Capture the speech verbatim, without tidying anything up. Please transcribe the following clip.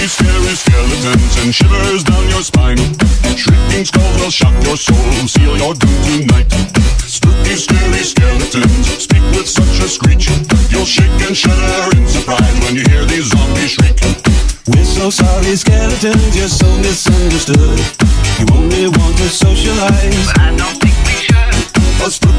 scary skeletons and shivers down your spine. Shrieking skulls will shock your soul, seal your doom tonight. Spooky, scary skeletons speak with such a screech. You'll shake and shudder in surprise when you hear these zombies shriek. We're so sorry, skeletons, you're so misunderstood. You only want to socialize, but I don't think we should. A spooky